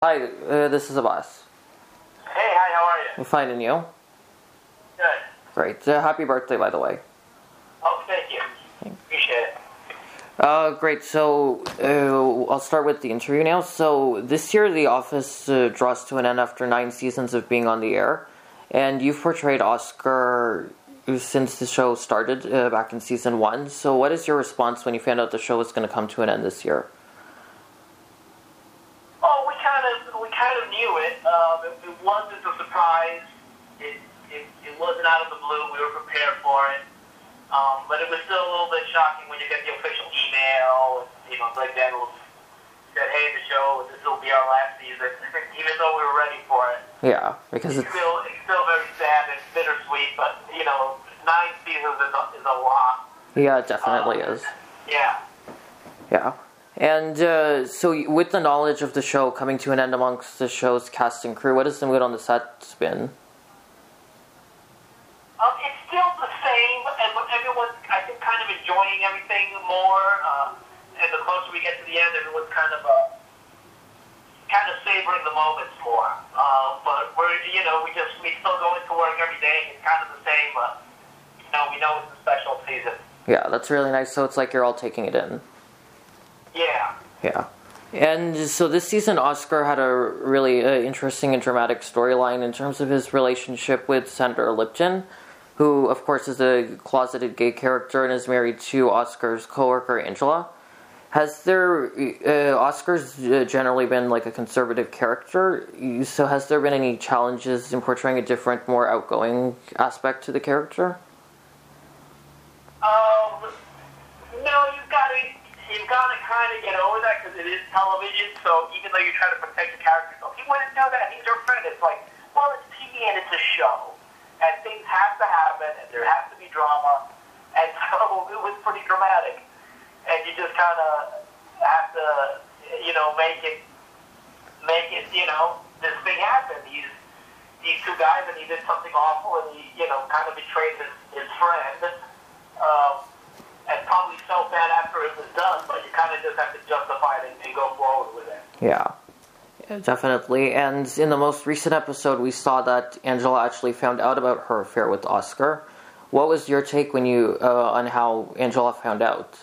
Hi, this is Abbas. Hey, hi, how are you? I'm fine, and you? Good. Great. Happy birthday, by the way. Oh, thank you. Appreciate it. Great. So, I'll start with the interview now. So, this year, The Office draws to an end after 9 seasons of being on the air. And you've portrayed Oscar since the show started back in season 1. So, what is your response when you found out the show was going to come to an end this year? Oh, we kind of knew it. It wasn't a surprise. It wasn't out of the blue. We were prepared for it. But it was still a little bit shocking when you get the official email. Greg Daniels said, "Hey, the show, this will be our last season," even though we were ready for it. Yeah, because it's still very sad and bittersweet. But 9 seasons is a lot. Yeah, it definitely is. Yeah. Yeah. And so with the knowledge of the show coming to an end amongst the show's cast and crew, what has the mood on the set been? It's still the same, and everyone's, I think, kind of enjoying everything more. And the closer we get to the end, everyone's kind of savoring the moments more. But we still go into work every day. It's kind of the same, but we know it's a special season. Yeah, that's really nice. So it's like you're all taking it in. Yeah. Yeah. And so this season, Oscar had a really interesting and dramatic storyline in terms of his relationship with Senator Lipton, who, of course, is a closeted gay character and is married to Oscar's coworker, Angela. Oscar's generally been like a conservative character, so has there been any challenges in portraying a different, more outgoing aspect to the character? No, you've got to kind of get over that because it is television. So even though you try to protect the characters, he wouldn't know that he's your friend. It's like, well, it's TV and it's a show, and things have to happen, and there has to be drama, and so it was pretty dramatic. And you just kind of have to, make it, this thing happen. These two guys, and he did something awful, and he, kind of betrayed his friend. And probably felt bad after it was done, but you kind of just have to justify it and go forward with it. Yeah, definitely. And in the most recent episode, we saw that Angela actually found out about her affair with Oscar. What was your take when on how Angela found out?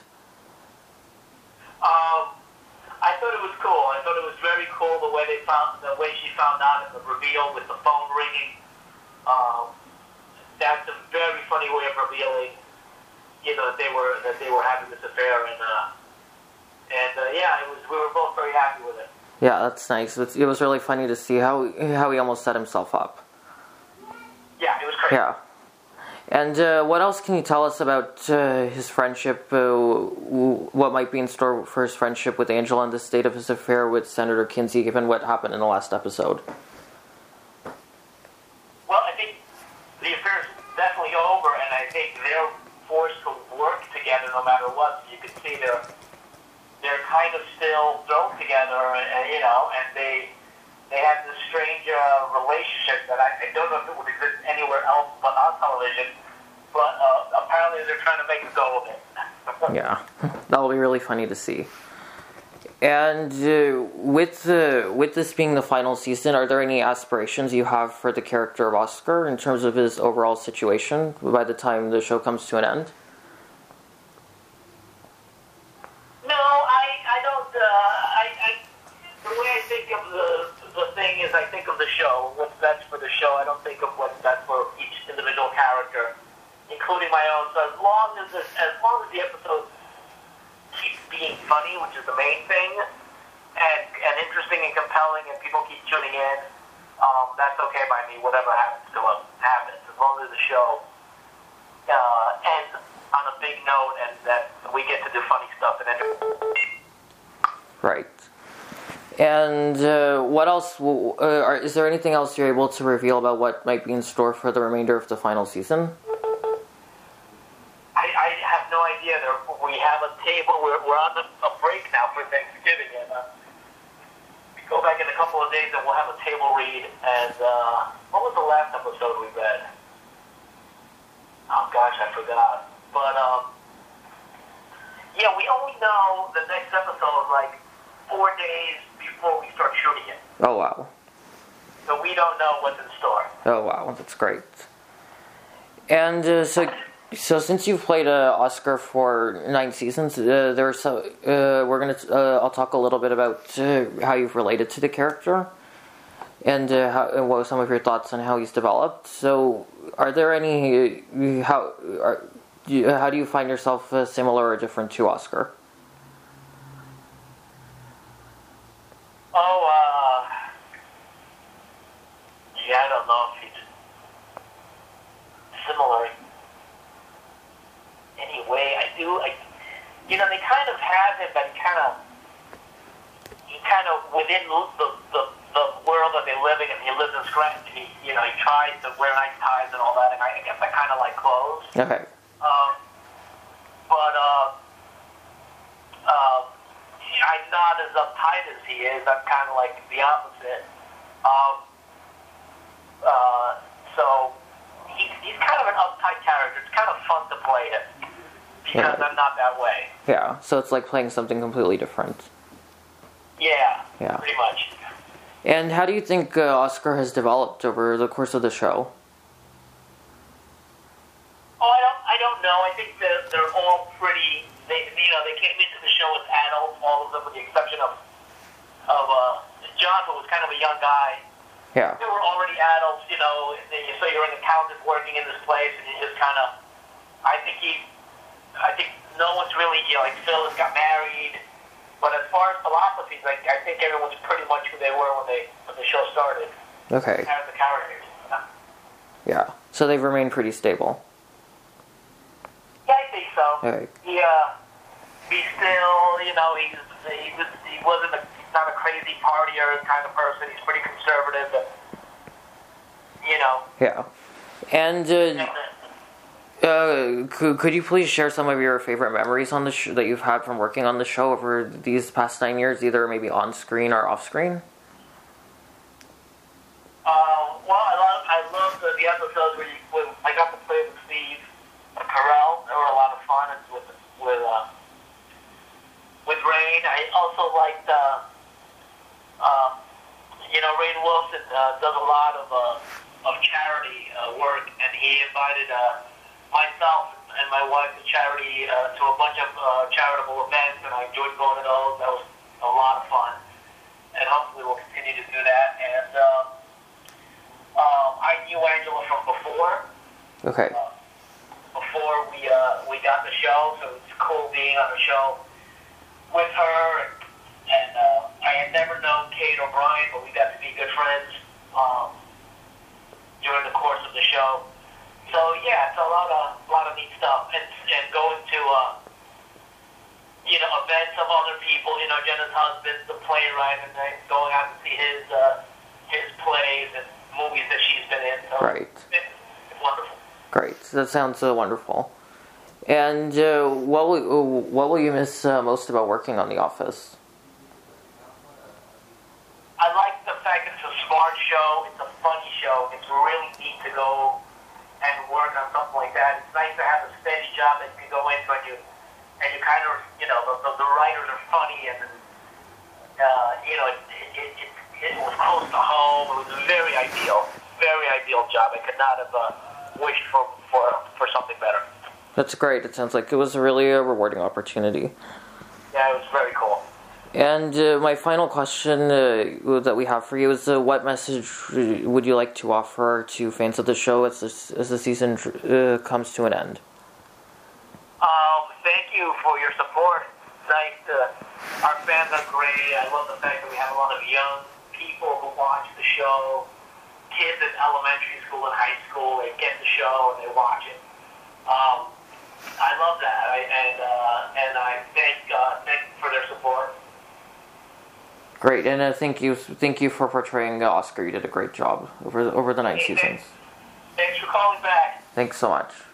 I thought it was cool. I thought it was very cool the way she found out in the reveal with the phone ringing. That's a very funny way of revealing. That they were having this affair, and we were both very happy with it. Yeah, that's nice. It was really funny to see how he almost set himself up. Yeah, it was crazy. Yeah. And what else can you tell us about his friendship? What might be in store for his friendship with Angela and the state of his affair with Senator Kinsey, given what happened in the last episode? Well, I think the affair is definitely over, and I think they're forced to work together no matter what. So you can see they're kind of still thrown together, and they have this strange relationship that I don't know if it would exist anywhere else but on television. But apparently they're trying to make a go of it. Yeah, that'll be really funny to see. And with this being the final season, are there any aspirations you have for the character of Oscar in terms of his overall situation by the time the show comes to an end? No, I don't. The way I think of the thing is, I think of the show. What's best for the show. I don't think of what's best for each individual character, including my own. So as long as the episodes keeps being funny, which is the main thing, and interesting and compelling, and people keep tuning in, that's okay by me. Whatever happens to them happens, as long as the show ends on a big note, and that we get to do funny stuff and Right. And what else? Is there anything else you're able to reveal about what might be in store for the remainder of the final season? I have no idea. We have a table. We're on a break now for Thanksgiving, and we go back in a couple of days, and we'll have a table read. And what was the last episode we read? Oh gosh, I forgot. But we only know the next episode like 4 days before before we start shooting it. Oh, wow. So we don't know what's in store. Oh, wow. That's great. And so since you've played Oscar for 9 seasons, I'll talk a little bit about how you've related to the character and what some of your thoughts on how he's developed. So, are there any how do you find yourself similar or different to Oscar? Yeah, I don't know if he's similar in any way. They kind of have him, but he kind of within the world that they're living in. He lives in Scranton. He tries to wear nice ties and all that, and I guess I kind of like clothes. Okay. I'm not as uptight as he is. I'm kind of like the opposite. So he's kind of an uptight character. It's kind of fun to play him because I'm not that way. Yeah, so it's like playing something completely different. Yeah, Yeah. pretty much. And how do you think Oscar has developed over the course of the show? Oh, I don't know. I think they're all pretty. They came into the show as adults, all of them, with the exception of John, who was kind of a young guy. Yeah. They were already adults, so you're an accountant working in this place, and you just kind of, I think no one's really, like Phil has got married, but as far as philosophies, I think everyone's pretty much who they were when the show started. Okay. As the characters. Yeah. So they've remained pretty stable. Yeah, I think so. Okay. He's still, he wasn't he's not a crazy partier kind of person. He's pretty conservative, but, Yeah. And could you please share some of your favorite memories on the that you've had from working on the show over these past 9 years, either maybe on screen or off screen? Well, I love the episodes when I got to play with Steve Carell. They were a lot of fun, and with Rainn. I also liked, Rainn Wilson does a lot of charity work, and he invited myself and my wife to charity to a bunch of charitable events, and I enjoyed going to those. That was a lot of fun, and hopefully we'll continue to do that. And I knew Angela from before. Okay. Before we got the show, so it's cool being on the show with her. And I had never known Kate O'Brien, but we got to be good friends during the course of the show. So yeah, it's a lot of neat stuff, and going to events of other people. Jenna's husband's the playwright, and then going out to see his plays and movies that she's been in. So Right. It's wonderful. Great. That sounds wonderful. And what will you miss most about working on The Office? I like the fact that it's a smart show. It's a funny show. It's really neat to go and work on something like that. It's nice to have a steady job that you can go into, and you kind of, the writers are funny, and it was close to home. It was a very ideal job. I could not have wished for something better. That's great. It sounds like it was really a rewarding opportunity. Yeah, it was very cool. And my final question that we have for you is, what message would you like to offer to fans of the show as the season comes to an end? Thank you for your support. It's nice. Our fans are great. I love the fact that we have a lot of young people who watch the show. Kids in elementary school and high school, they get the show and they watch it. I love that, and I thank for their support. Great, and thank you for portraying Oscar. You did a great job over the 9 seasons. Thanks for calling back. Thanks so much.